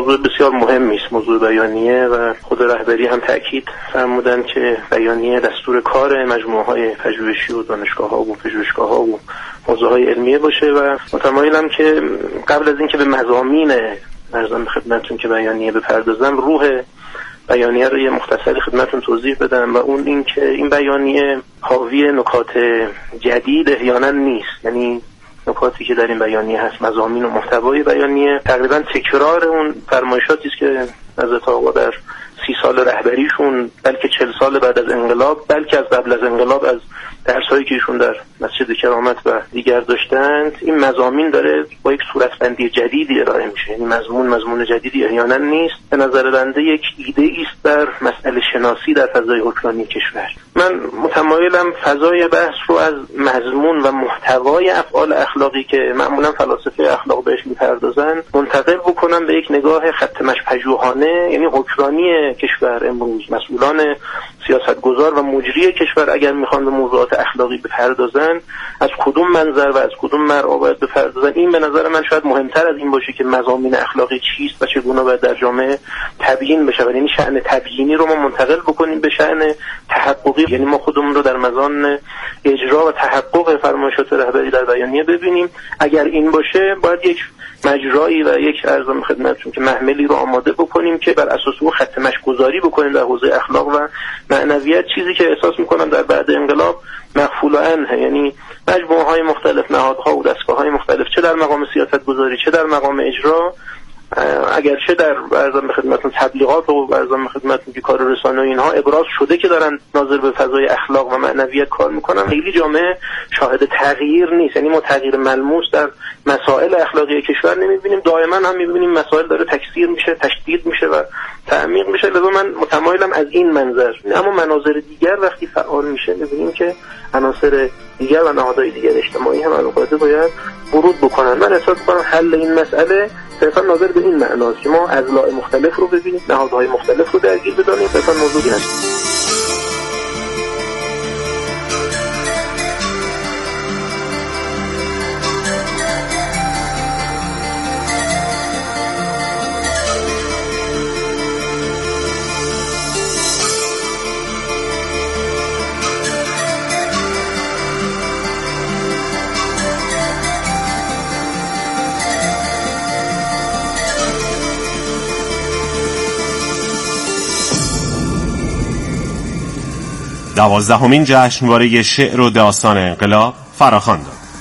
موضوع بسیار مهمی است، موضوع بیانیه، و خود رهبری هم تأکید فرمودن که بیانیه دستور کار مجموعه‌های پژوهشی و دانشگاه‌ها و پژوهشگاه‌ها و حوزه‌های علمیه باشه و متمایلم که قبل از اینکه به مضامین عرضم خدمتتون که بیانیه بپردازم، روح بیانیه رو یه مختصری خدمتتون توضیح بدم، و اون این که این بیانیه حاوی نکات جدید احیانا نیست. یعنی نکاتی که در این بیانیه هست، مضامین و محتوای بیانیه تقریبا تکرار اون فرمایشاتی است که حضرت آقا در 30 سال رهبریشون، بلکه 40 سال بعد از انقلاب، بلکه از قبل از انقلاب، از درسایی که ایشون در مسجد کرامت و دیگر داشتند، این مضامین داره با یک صورتبندی جدیدی ارائه میشه. یعنی مضمون جدیدی احیانا نیست. به نظر بنده یک ایده است در مسئله شناسی در فضای حکمرانی کشور. من متمایلم فضای بحث رو از مضمون و محتوای افعال اخلاقی که معمولا فلاسفه اخلاق بهش میپردازن منتقل بکنم به یک نگاه خط مشی پژوهانه. یعنی حکمرانی کشور امروز، مسئولان سیاستگزار و مجری کشور اگر میخوان به موضوعات اخلاقی بپردازن، از کدوم منظر و از کدوم مرعا باید بپردازن، این به نظر من شاید مهمتر از این باشه که مضامین اخلاقی چیست و چگونه باید در جامعه تبیین بشه. یعنی شأن تبیینی رو ما منتقل بکنیم به شأن تحققی. یعنی ما خودمون رو در مزان اجرا و تحقق فرمایشات رهبری در بیانیه ببینیم. اگر این باشه، باید یک مجرایی و یک عرضم خدمتتون که محملی رو آماده بکنیم که بر اساس او خط مشی گذاری بکنیم در حوزه اخلاق و معنویت، چیزی که احساس میکنم در بعد انقلاب مغفول عنه. یعنی مجموعه‌های مختلف، نهادها و دستگاه‌های مختلف، چه در مقام سیاست گذاری چه در مقام اجرا، اگرچه در عرضم خدمتتون تبلیغات و عرضم خدمتتون که کار رسانه و اینها ابراز شده که دارن ناظر به فضای اخلاق و معنویت کار میکنن، خیلی جامعه شاهد تغییر نیست. یعنی ما تغییر ملموس در مسائل اخلاقی کشور نمیبینیم. دائما هم میبینیم مسائل داره تکثیر میشه، تشدید میشه و تعمیق میشه. لذا من متمایلم از این منظر. اما مناظر دیگر وقتی فعال میشه، میبینیم که عناصر دیگر و نهادهای دیگر اجتماعی هم البته باید ورود بکنن. من احساس میکنم حل این مسئله صرفا ناظر به این معناست که ما اضلاع مختلف رو ببینیم، نهادهای مختلف رو درگیر بدانیم. صرفا موضوعی هست. دوازدهمین جشنواره شعر و داستان انقلاب فراخواند.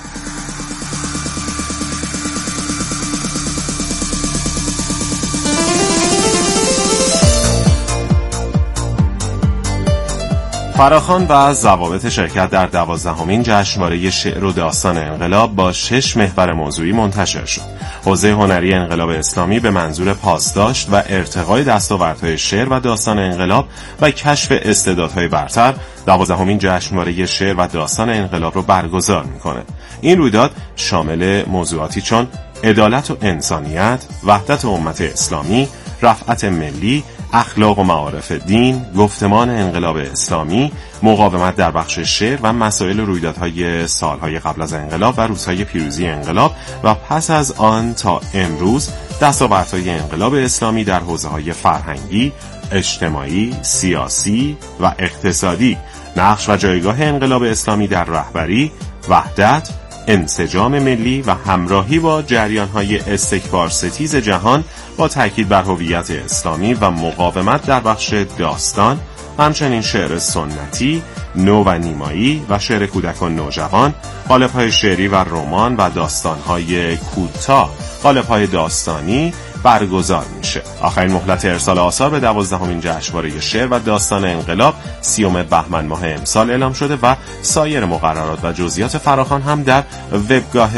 فراخوان و ضوابط شرکت در 12مین جشنواره شعر و داستان انقلاب با 6 محور موضوعی منتشر شد. حوزه هنری انقلاب اسلامی به منظور پاسداشت و ارتقای دستاوردهای شعر و داستان انقلاب و کشف استعدادهای برتر 12مین جشنواره شعر و داستان انقلاب رو برگزار میکنه. این رویداد شامل موضوعاتی چون عدالت و انسانیت، وحدت امت اسلامی، رفعت ملی، اخلاق و معارف دین، گفتمان انقلاب اسلامی، مقاومت در بخش شعر و مسائل رویدادهای سالهای قبل از انقلاب و روزهای پیروزی انقلاب و پس از آن تا امروز دستاوردهای انقلاب اسلامی در حوزه‌های فرهنگی، اجتماعی، سیاسی و اقتصادی، نقش و جایگاه انقلاب اسلامی در رهبری، وحدت، انسجام ملی و همراهی با جریان‌های استکبار ستیز جهان با تاکید بر هویت اسلامی و مقاومت در بخش داستان، همچنین شعر سنتی، نو و نیمایی و شعر کودکان نوجوان، قالب‌های شعری و رمان و داستان‌های کوتاه، قالب‌های داستانی برگزار میشه. آخرین مهلت ارسال آثار به 12مین جشنواره شعر و داستان انقلاب 30 بهمن ماه امسال اعلام شده و سایر مقررات و جزئیات فراخوان هم در وبگاه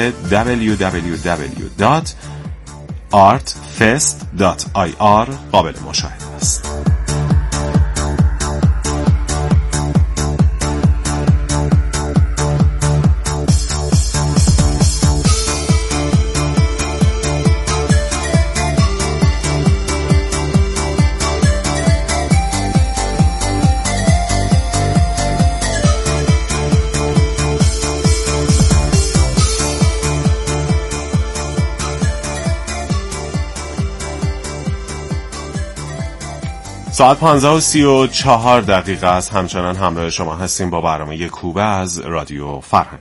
www.artfest.ir قابل مشاهده است. ساعت 15:34 است. همچنان همراه شما هستیم با برنامه کوبه از رادیو فرهنگ.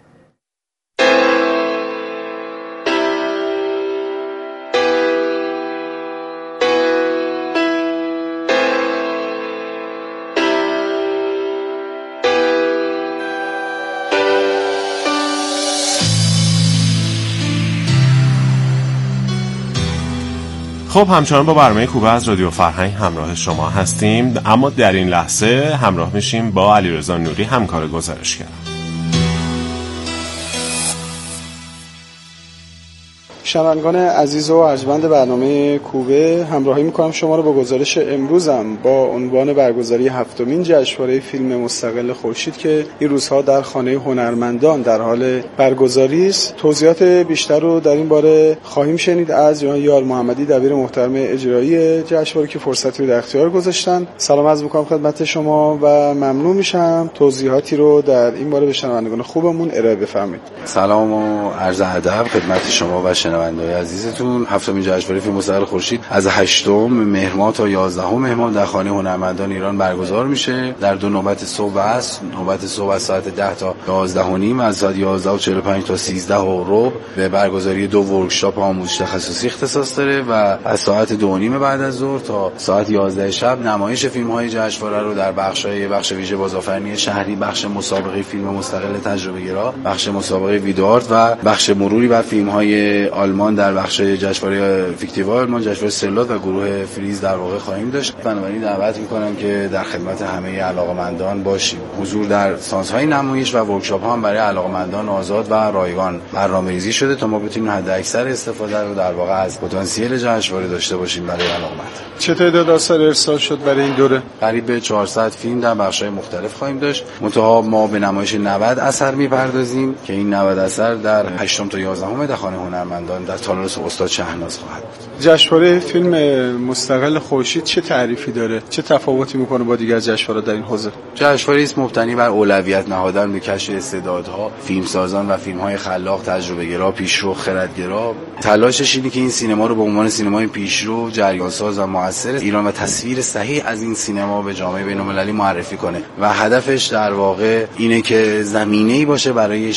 خب همچنان با برنامه کوبه از رادیو فرهنگ همراه شما هستیم، اما در این لحظه همراه میشیم با علیرضا نوری، همکار گزارشگر. شنوندگان عزیز و ارجمند برنامه کوبه، همراهی میکنم شما رو با گزارش امروزم با عنوان برگزاری 7مین جشنواره فیلم مستقل خورشید که این روزها در خانه هنرمندان در حال برگزاری است. توضیحات بیشتر رو در این باره خواهیم شنید از جناب یار محمدی، دبیر محترم اجرایی جشنواره که فرصتی رو در اختیار گذاشتن. سلام عرض میکنم خدمت شما و ممنون میشم توضیحاتی رو در این باره به شنوندگان خوبمون ارائه بفرمایید. سلام و عرض ادب خدمت شما و شنوندگان عزیزتون. 7مین جشنواره فیلم مستقل خورشید از 8 مهر ماه تا 11 مهر ماه در خانه هنرمندان ایران برگزار میشه در دو نوبت صبح و عصر. نوبت صبح از ساعت 10 تا 11:30، از ساعت 11:45 تا 13:15 به برگزاری دو ورکشاپ آموزش تخصصی اختصاص داره و از ساعت 2:30 بعد از ظهر تا ساعت 11 شب نمایش فیلم‌های جشنواره رو در بخش ویژه بازآفرینی شهری، بخش مسابقه فیلم مستقل تجربه‌گرا، بخش مسابقه ویدئو آرت و بخش مروری بر فیلم‌های آلمان در بخش جشنواره فیکتیو آلمان، جشنواره سلات و گروه فریز در واقع خواهیم داشت. بنابراین دعوت می‌کنم که در خدمت همه علاقه‌مندان باشیم. حضور در سانس‌های نمایش و ورکشاپ‌ها هم برای علاقه‌مندان آزاد و رایگان برنامه‌ریزی شده تا ما بتونیم حداکثر استفاده رو در واقع از پتانسیل جشنواره داشته باشیم برای علاقه‌مند. چه تعداد آثار ارسال شد برای این دوره؟ قریب به 400 فیلم در بخش‌های مختلف خواهیم داشت. منتها ما به نمایش 90 اثر می‌پردازیم که این 90 اثر در 8 تا 11 در خانه هنرمندان در تالار استاد شهناز خواهد بود. جشنواره فیلم مستقل خورشید چه تعریفی داره؟ چه تفاوتی میکنه با دیگر جشنواره در این حوزه؟ جشنواره است مبتنی بر اولویت نهادن به کشف استعدادها، فیلمسازان و فیلم‌های خلاق، تجربه‌گرا، پیشرو، خردگرا. تلاشش اینه که این سینما رو به عنوان سینمای پیشرو، جریان‌ساز و مؤثر ایران و تصویر صحیح از این سینما به جامعه بین‌المللی معرفی کنه و هدفش در واقع اینه که زمینه‌ای باشه برای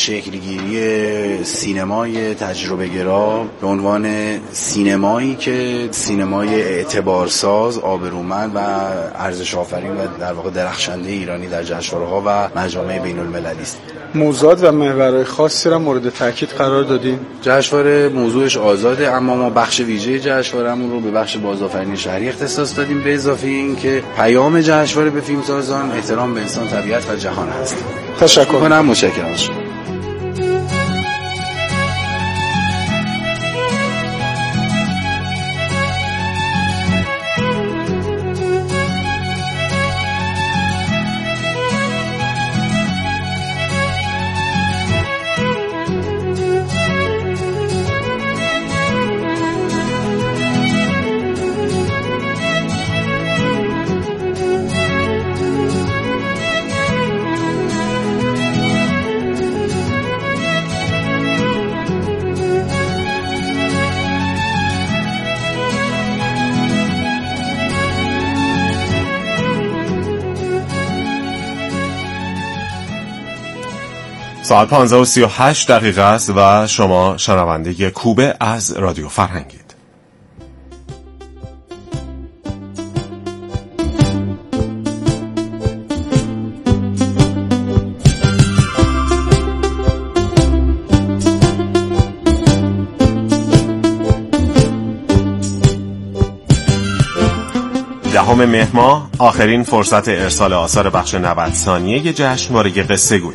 شکل‌گیری سینمای تجربه‌گرا به عنوان سینمایی که سینمای اعتبارساز، آبرومند و ارزش آفرین و در واقع درخشنده ایرانی در جشنواره‌ها و مجامع بین‌المللی است. موضوعات و محورهای خاصی را مورد تاکید قرار دادیم. جشنواره موضوعش آزاده، اما ما بخش ویژه جشنواره‌مون رو به بخش بازآفرینی شهری اختصاص دادیم، به اضافه این که پیام جشنواره به فیلمسازان احترام به انسان، طبیعت و جهان هست. تشکر می‌کنم. متشکرم. ساعت 15:38 است و شما شنونده کوبه از رادیو فرهنگید. دهم مهر ماه آخرین فرصت ارسال آثار بخش 90 ثانیه جشنواره قصه گویی.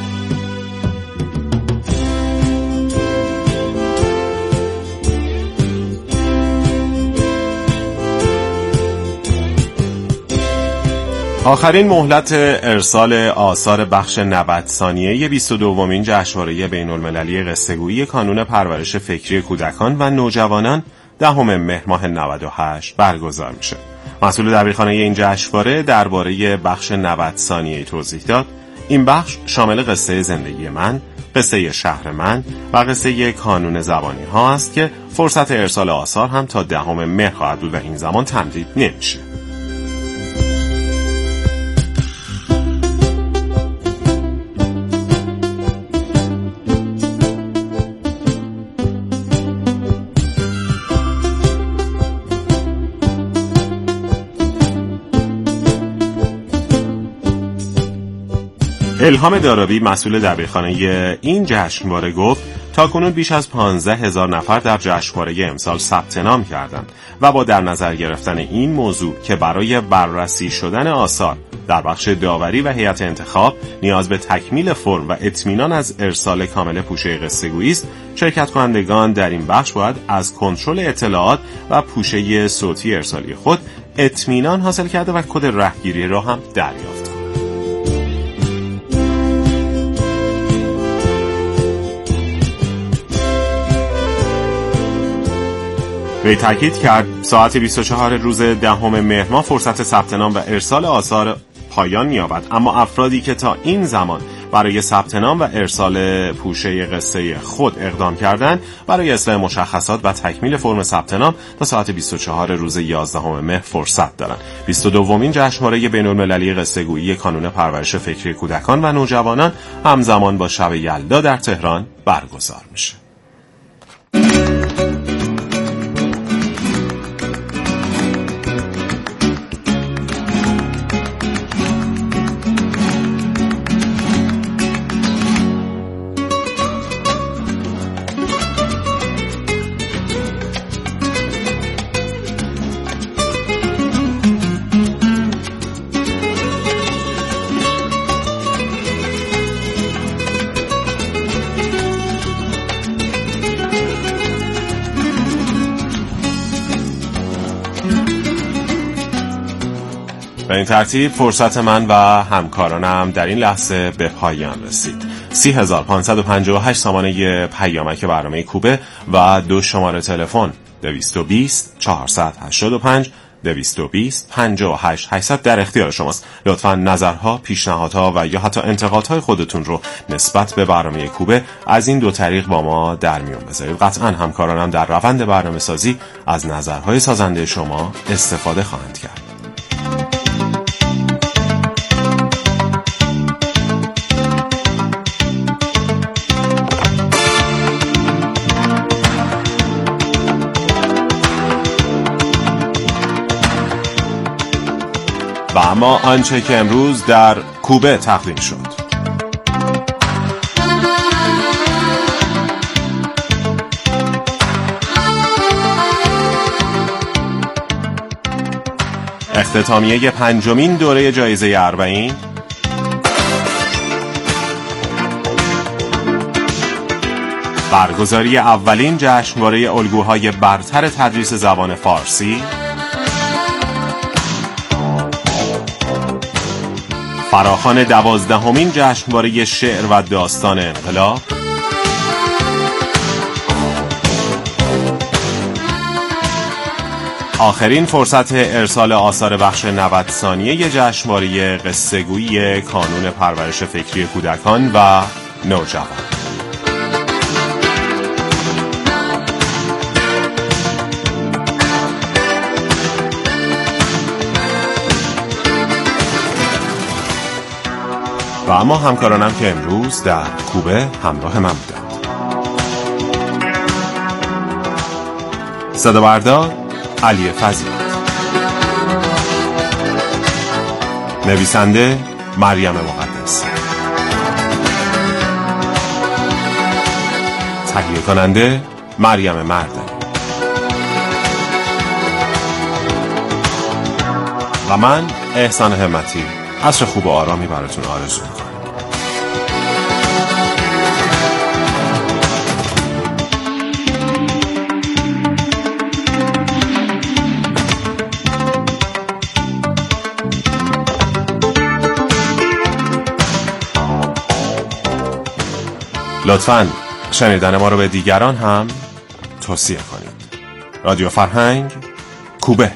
آخرین مهلت ارسال آثار بخش 90 ثانیه 22مین جشنواره بین‌المللی قصه‌گویی کانون پرورش فکری کودکان و نوجوانان 10 مهر ماه 98 برگزار میشه. مسئول دبیرخانه این جشنواره درباره بخش 90 ثانیه توضیح داد. این بخش شامل قصه زندگی من، قصه شهر من و قصه کانون زبانی ها است که فرصت ارسال آثار هم تا 10 مهر خواهد بود و این زمان تمدید نمیشه. الهام دارابی مسئول دبیرخانه این جشنواره گفت تاکنون بیش از 15,000 نفر در جشنواره امسال ثبت نام کردند و با در نظر گرفتن این موضوع که برای بررسی شدن آثار در بخش داوری و هیئت انتخاب نیاز به تکمیل فرم و اطمینان از ارسال کامل پوشه قصه‌گویی است، شرکت کنندگان در این بخش باید از کنترل اطلاعات و پوشه صوتی ارسالی خود اطمینان حاصل کرده و کد رهگیری را هم دریافت. وی تاکید کرد ساعت 24 روز 10 مهر ماه فرصت ثبت نام و ارسال آثار پایان می‌یابد، اما افرادی که تا این زمان برای ثبت نام و ارسال پوشه قصه خود اقدام کردند برای اصلاح مشخصات و تکمیل فرم ثبت نام تا ساعت 24 روز 11 مهر فرصت دارند. 22مین جشنواره بین‌المللی قصه‌گویی کانون پرورش فکری کودکان و نوجوانان همزمان با شب یلدا در تهران برگزار میشه. به این ترتیب فرصت من و همکارانم در این لحظه به پایان رسید. 30,558 سامانه پیامک برنامه کوبه و 2 شماره تلفن 220 485 220 58 800 در اختیار شماست. لطفاً نظرها، پیشنهادها و یا حتی انتقادهای خودتون رو نسبت به برنامه کوبه از این 2 طریق با ما در میون بذارید. قطعاً همکارانم در روند برنامه سازی از نظرهای سازنده شما استفاده خواهند کرد. و اما آنچه که امروز در کوبه تقدیم شد. اختتامیه 5مین دوره جایزه اربعین، برگزاری اولین جشنواره الگوهای برتر تدریس زبان فارسی، فراخوان 12مین جشنواره شعر و داستان انقلاب، آخرین فرصت ارسال آثار بخش 90 ثانیه جشنواره قصه‌گویی کانون پرورش فکری کودکان و نوجوان. و اما همکارانم که امروز در کوبه همراه من بودند. صدا بردار علی فضیل، نویسنده مریم مقدس، تهیه کننده مریم مردانی و من احسان همتی. عصر خوب و آرامی براتون آرزو می‌کنم. لطفاً شنیدن ما رو به دیگران هم توصیه کنید. رادیو فرهنگ، کوبه.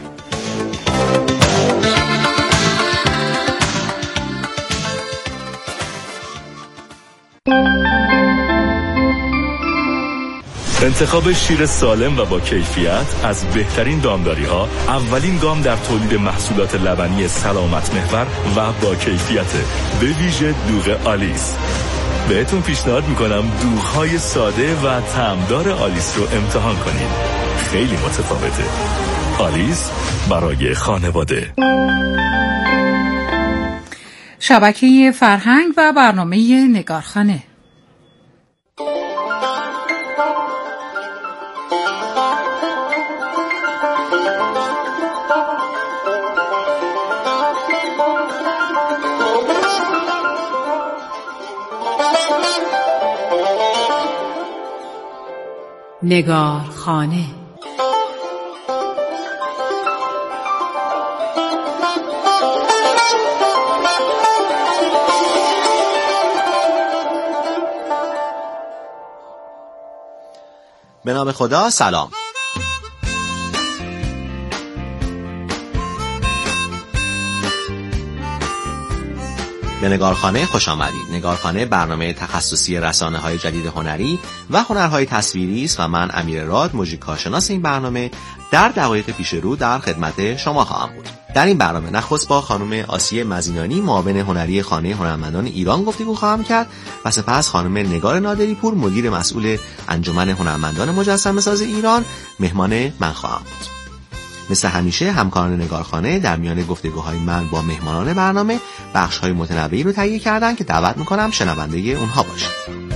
انتخاب شیر سالم و با کیفیت از بهترین دامداری‌ها، اولین گام در تولید محصولات لبنی سلامت محور و با کیفیت، به ویژه دوغ آلیس. بهتون پیشنهاد میکنم دوغ‌های ساده و طعمدار آلیس رو امتحان کنید. خیلی متفاوته. آلیس برای خانواده. شبکه فرهنگ و برنامه نگارخانه. نگارخانه. به نام خدا. سلام. به نگارخانه خوش آمدید. نگارخانه برنامه تخصصی رسانه‌های جدید هنری و هنرهای تصویری است و من امیرراد، مجری کارشناس این برنامه، در دقایق پیش رو در خدمت شما خواهم بود. در این برنامه نخست با خانم آسیه مزینانی، معاون هنری خانه هنرمندان ایران گفتگو خواهم کرد و سپس خانم نگار نادری پور، مدیر مسئول انجمن هنرمندان مجسمه‌ساز ایران، مهمان من خواهم بود. مثل همیشه همکاران نگارخانه در میان گفتگوهای من با مهمانان برنامه بخش‌های متنوعی رو تهیه کردن که دعوت می‌کنم شنونده اونها باشید.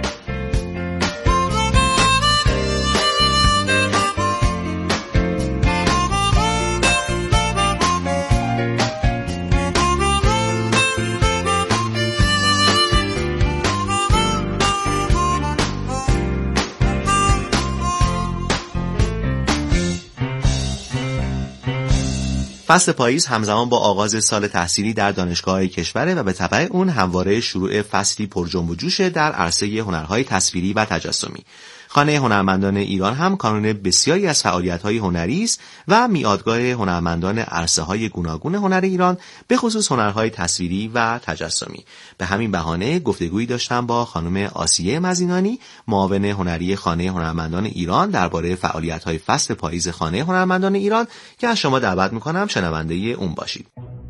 فصل پاییز همزمان با آغاز سال تحصیلی در دانشگاه‌های کشور و به تبع اون همواره شروع فصلی پر جنب و جوش در عرصه هنرهای تصویری و تجسمی. خانه هنرمندان ایران هم کانون بسیاری از فعالیت‌های هنری است و میادگاه هنرمندان عرصه‌های گوناگون هنر ایران، به خصوص هنرهای تصویری و تجسمی. به همین بهانه گفتگویی داشتم با خانم آسیه مزینانی، معاون هنری خانه هنرمندان ایران، درباره فعالیت‌های فصل پاییز خانه هنرمندان ایران که از شما دعوت می‌کنم شنونده اون باشید.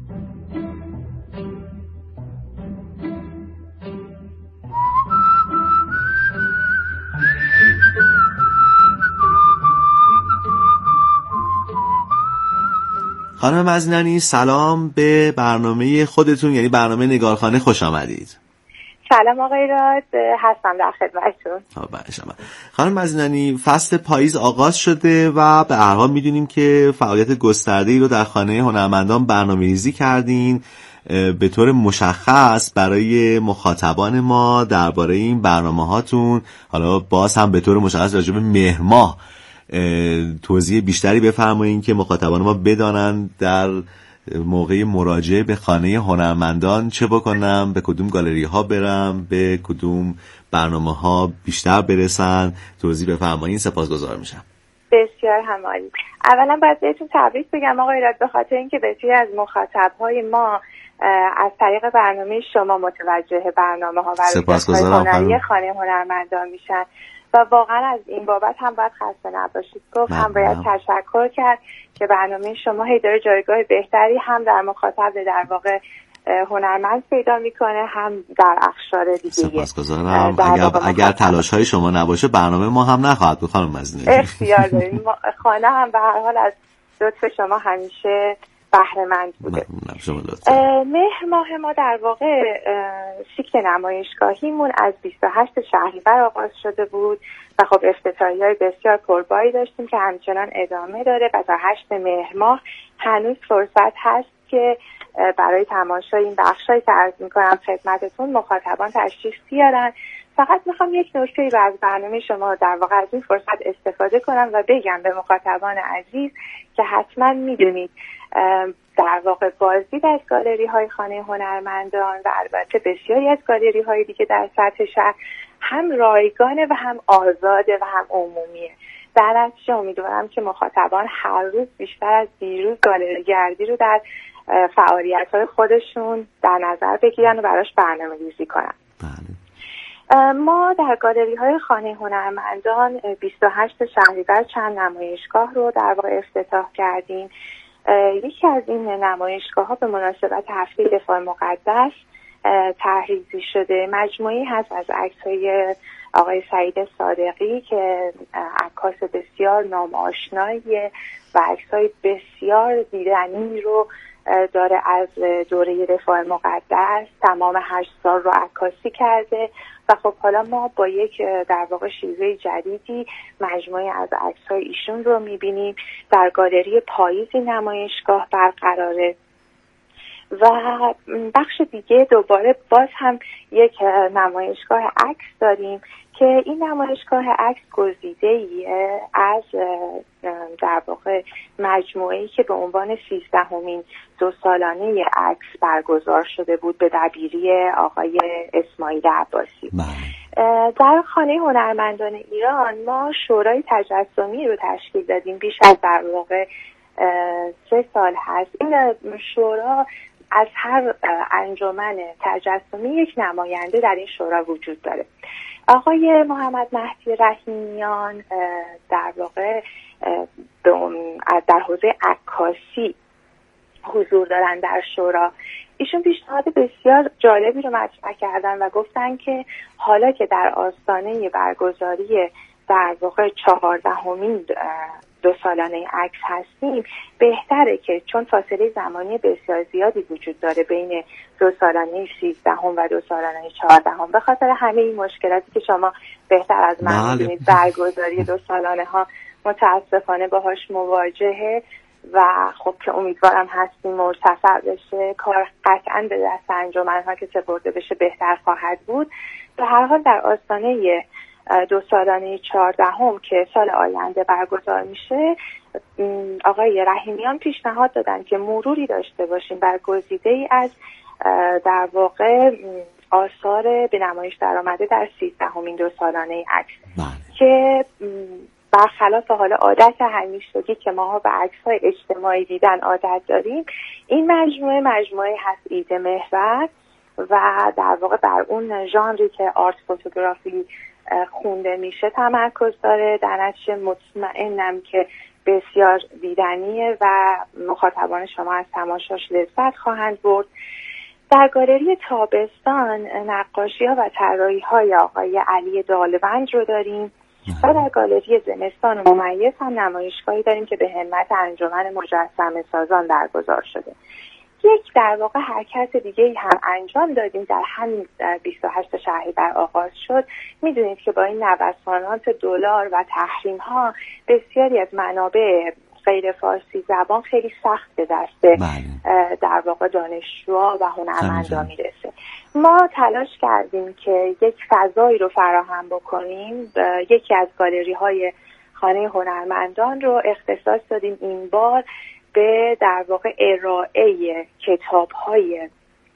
خانم مزینانی، سلام. به برنامه خودتون یعنی برنامه نگارخانه خوش آمدید. سلام آقای راد، هستم در خدمتتون. خانم مزینانی، فصل پاییز آغاز شده و به هر حال میدونیم که فعالیت گسترده‌ای رو در خانه هنرمندان برنامه‌ریزی کردین. به طور مشخص برای مخاطبان ما درباره این برنامه‌هاتون، حالا باز هم به طور مشخص راجع به مهر ماه توضیح بیشتری بفرمایید که مخاطبان ما بدانند در موقع مراجعه به خانه هنرمندان چه بکنم، به کدوم گالری ها برم، به کدوم برنامه ها بیشتر برسن. توضیح بفرمایید، سپاسگزار میشم. بسیار همالی. اولا باید بهتون تبریک بگم آقای راد، به خاطر اینکه بسیاری از مخاطبهای ما از طریق برنامه شما متوجه برنامه ها و هنری خانه هنرمندان میشن و واقعا از این بابت هم باید خسته نباشید گفت، هم باید تشکر کرد که برنامه شما هی داره جایگاه بهتری هم در مخاطب در واقع هنرمند پیدا میکنه، هم در اقشار دیگه. سپاسگزارم. اگر تلاش های شما نباشه برنامه ما هم نخواهد بود خانم مزینانی. اختیار داریم. خانه هم به هر حال از لطف شما همیشه بهره مند بوده. مهر ماه ما در واقع سیکل نمایشگاهیمون از 28 شهریور آغاز شده بود و خب افتتاحیه‌های بسیار پرباری داشتیم که همچنان ادامه داره و تا 8 مهر ماه هنوز فرصت هست که برای تماشای این بخشایی که عرض می‌کنم خدمتتون مخاطبان تشریف بیارن. فقط میخوام یک نکته از برنامه شما در واقع از این فرصت استفاده کنم و بگم به مخاطبان عزیز که حتما میدونید در واقع بازدید از گالری های خانه هنرمندان و البته بسیاری از گالری های دیگه در سطح شهر هم رایگانه و هم آزاده و هم عمومیه. در نتیجه امیدوارم که مخاطبان هر روز بیشتر از دیروز گالری گردی رو در فعالیت های خودشون در نظر بگیرن و براش برنامه ریزی کنن. ما در گالری های خانه هنرمندان 28 شهریور چند نمایشگاه رو در واقع افتتاح کردیم. یکی از این نمایشگاه ها به مناسبت هفته دفاع مقدس طرح‌ریزی شده. مجموعی هست از عکس‌های آقای سعید صادقی که عکاس بسیار نام آشناییه و عکس‌های بسیار دیدنی رو داره از دوره رفاه مقدس تمام 8 سال رو عکاسی کرده و خب حالا ما با یک در واقع شیوه جدیدی مجموعه از عکس‌های ایشون رو می‌بینیم. در گالری پاییز نمایشگاه برقراره و بخش دیگه دوباره باز هم یک نمایشگاه عکس داریم که این نمایشگاه عکس گزیده‌ای از در واقع مجموعه‌ای که به عنوان 13مین 2 سالانه عکس برگزار شده بود به دبیری آقای اسماعیل عباسی. در خانه هنرمندان ایران ما شورای تجسمی رو تشکیل دادیم بیش از در واقع 3 سال هست. این شورا از هر انجمن تجسمی یک نماینده در این شورا وجود داره. آقای محمد مهدی رحیمیان در واقع در حوزه عکاسی حضور دارن در شورا. ایشون پیشنهاد بسیار جالبی رو مطرح کردن و گفتن که حالا که در آستانه برگزاری در واقع 14مین 2 سالانه عکس هستیم، بهتره که چون فاصله زمانی بسیار زیادی وجود داره بین 2 سالانه 13 و 2 سالانه 14 به خاطر همه این مشکلاتی که شما بهتر از من می‌دونید برگزاری 2 سالانه ها متاسفانه باهاش مواجهه و خب که امیدوارم هستیم مرتفع بشه، کار قطعاً به دست انجمن‌ها که سپرده بشه بهتر خواهد بود. به هر حال در آستانه 2 سالانه 14 که سال آینده برگزار میشه، آقای رحیمیان پیشنهاد دادن که مروری داشته باشیم بر گزیده‌ای از در واقع آثار به نمایش درآمده در 13مین 2 سالانه عکس که برخلاف حالا عادت همیشگی که ما به عکس‌های اجتماعی دیدن عادت داریم، این مجموعه هست ایده محور و در واقع بر اون ژانری که آرت فوتوگرافی خونده میشه تمرکز داره. در نتیجه مطمئنم که بسیار دیدنیه و مخاطبان شما از تماشاش لذت خواهند برد. در گالری تابستان نقاشی‌ها و طراحی‌های آقای علی دالوند رو داریم و در گالری زمستان ممیز هم نمایشگاهی داریم که به همت انجمن مجسمه سازان برگزار شده. یک در واقع حرکت دیگه هم انجام دادیم در همین 28 شهریور آغاز شد. میدونید که با این نوسانات دلار و تحریم ها بسیاری از منابع غیر فارسی زبان خیلی سخت به دست در واقع دانشجوها و هنرمندان میرسه. ما تلاش کردیم که یک فضایی رو فراهم بکنیم. یکی از گالری های خانه هنرمندان رو اختصاص دادیم این بار به در واقع ارائه کتاب‌های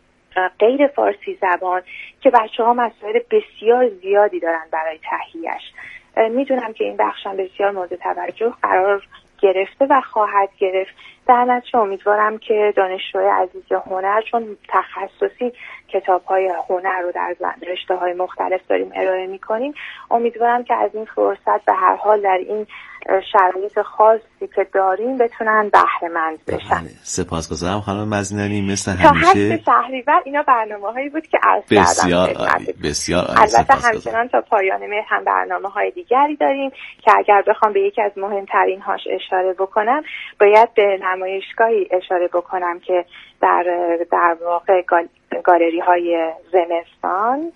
غیر فارسی زبان که بچه‌ها مسائل بسیار زیادی دارن برای تهیه‌اش. میدونم که این بخشم بسیار مورد توجه قرار گرفته و خواهد گرفت. در نتیجه امیدوارم که دانشجوی عزیز هنر، چون تخصصی کتاب‌های هنر رو در رشته‌های مختلف داریم ارائه می‌کنیم، امیدوارم که از این فرصت به هر حال در این شرایط خاصی که داریم بتونن بهره مند بشن. سپاسگزارم خانم مزینانی. مثل همیشه تا 8 شهریور اینا برنامه‌هایی بود که عرض کردم. بسیار البته همچنان تا پایان مهر هم برنامه‌های دیگری داریم که اگر بخوام به یکی از مهمترین هاش اشاره بکنم، باید به نمایشگاهی اشاره بکنم که در واقع گالری های زمستان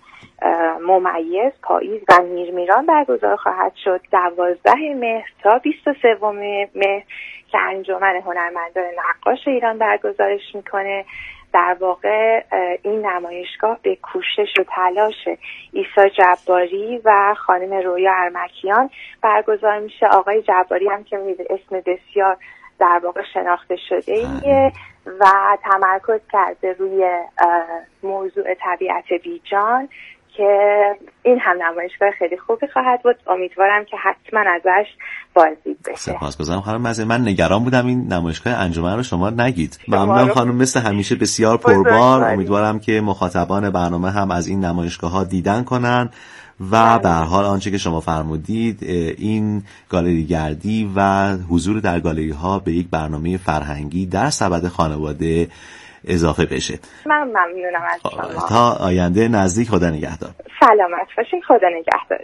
ممیز، پاییز و میرمیران برگزار خواهد شد 12 مهر تا 23 مهر که انجمن هنرمندان نقاش ایران برگزارش میکنه. در واقع این نمایشگاه به کوشش و تلاش عیسی جباری و خانم رویا ارمکیان برگزار میشه. آقای جباری هم که می‌دونید اسم بسیار در واقع شناخته شده ایه و تمرکز کرده روی موضوع طبیعت بیجان که این هم نمایشگاه خیلی خوبی خواهد بود. امیدوارم که حتما ازش بازدید بشه. سپاسگزارم خانم مزین. من نگران بودم این نمایشگاه انجمن رو شما نگید. ممنونم خانم، مثل همیشه بسیار پربار. امیدوارم که مخاطبان برنامه هم از این نمایشگاه‌ها دیدن کنن و به هر حال آنچه که شما فرمودید، این گالری گردی و حضور در گالری ها به یک برنامه فرهنگی در سبد خانواده اضافه بشه. من ممنونم از شما. تا آینده نزدیک، خدا نگهدار. سلامت باشین، خدا نگهدار.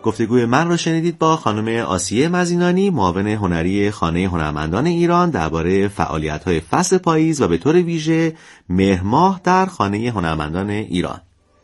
گفتگوی من رو شنیدید با خانم آسیه مزینانی، معاون هنری خانه هنرمندان ایران، درباره فعالیت‌های فصل پاییز و به طور ویژه مهر ماه در خانه هنرمندان ایران.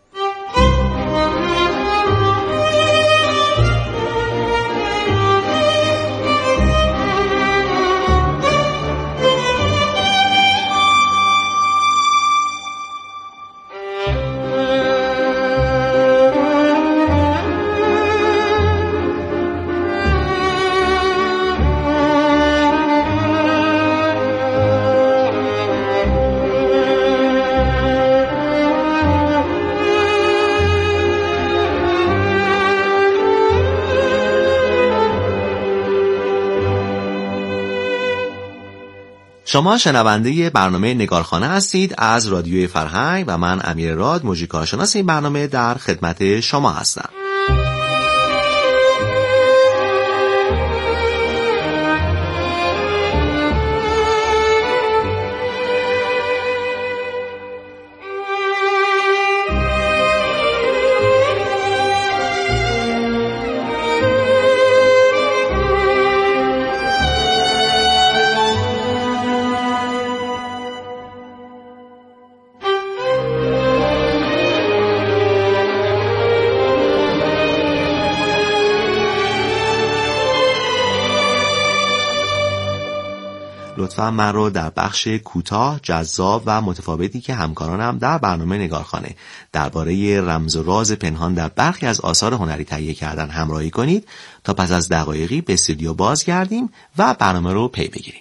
شما شنونده برنامه نگارخانه هستید از رادیوی فرهنگ و من امیر راد، موزیکارشناس این برنامه، در خدمت شما هستم. لطفاً من رو در بخش کوتاه، جذاب و متفاوتی که همکارانم در برنامه نگارخانه درباره رمز و راز پنهان در برخی از آثار هنری تهیه کردن همراهی کنید تا پس از دقایقی به استودیو بازگردیم و برنامه رو پی بگیریم.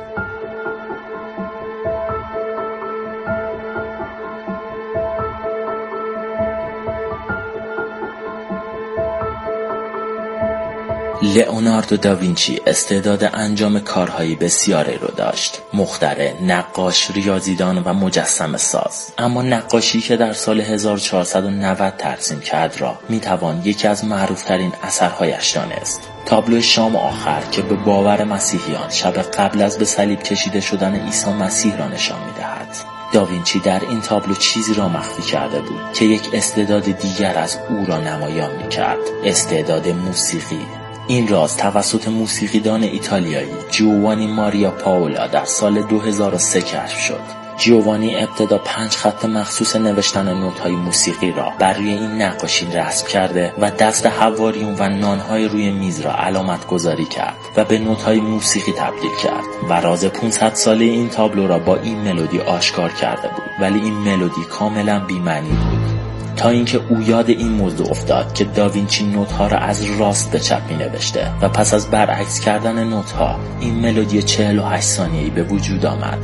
لئوناردو داوینچی استعداد انجام کارهای بسیاری رو داشت. مخترع، نقاش، ریاضیدان و مجسمه ساز. اما نقاشی که در سال 1490 ترسیم کرد را میتوان یکی از معروفترین اثرهایش دانست. تابلو شام آخر که به باور مسیحیان شب قبل از به صلیب کشیده شدن عیسی مسیح را نشان میدهد. داوینچی در این تابلو چیزی را مخفی کرده بود که یک استعداد دیگر از او را نمایان میکرد: استعداد موسیقی. این راز توسط موسیقیدان ایتالیایی جیووانی ماریا پاولا در سال 2003 کشف شد. جیووانی ابتدا 5 خط مخصوص نوشتن نوت‌های موسیقی را بر روی این نقاشی رسم کرده و دست حواریون و نان‌های روی میز را علامت گذاری کرد و به نوت‌های موسیقی تبدیل کرد و راز 500 ساله این تابلو را با این ملودی آشکار کرده بود، ولی این ملودی کاملا بی‌معنی بود. تا اینکه او یاد این موضوع افتاد که داوینچی نوت‌ها را از راست به چپ می‌نوشته و پس از برعکس کردن نوت‌ها این ملودی 48 ثانیه‌ای به وجود آمد.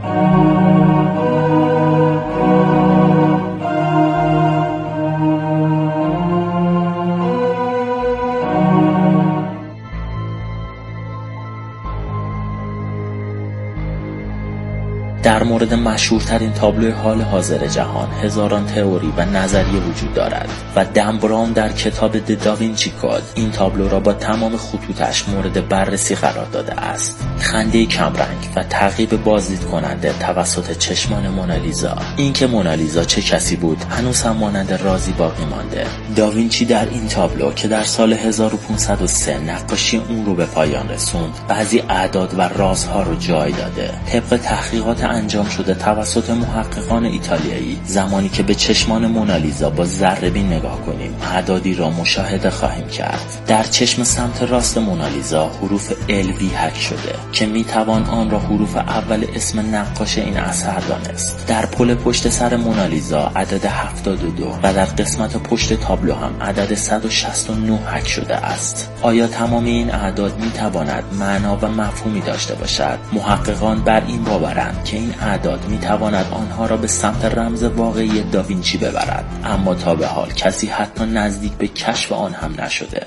در مورد مشهورترین تابلوی حال حاضر جهان هزاران تئوری و نظریه وجود دارد و دن براون در کتاب د داوینچی کد این تابلو را با تمام خطوطش مورد بررسی قرار داده است. خنده کمرنگ و تعقیب بازدید کننده توسط چشمان مونالیزا. این که مونالیزا چه کسی بود هنوز هم مانند رازی باقی مانده. داوینچی در این تابلو که در سال 1503 نقاشی اون رو به پایان رسوند بعضی اعداد و رازها رو جای داده. طبق تحقیقات انجام شده توسط محققان ایتالیایی، زمانی که به چشمان مونالیزا با ذره‌بین نگاه کنیم اعدادی را مشاهده خواهیم کرد. در چشم سمت راست مونالیزا حروف LV حک شده که میتوان آن را حروف اول اسم نقاش این اثر دانست. در پل پشت سر مونالیزا عدد 72 و در قسمت پشت تابلو هم عدد 169 حک شده است. آیا تمام این اعداد میتواند معنا و مفهومی داشته باشد؟ محققان بر این باورند که این اعداد میتواند آنها را به سمت رمز واقعی داوینچی ببرد، اما تا به حال کسی حتی نزدیک به کشف آن هم نشده.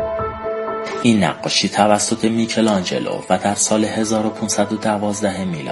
این نقاشی توسط میکلانجلو و در سال 1512 میلادی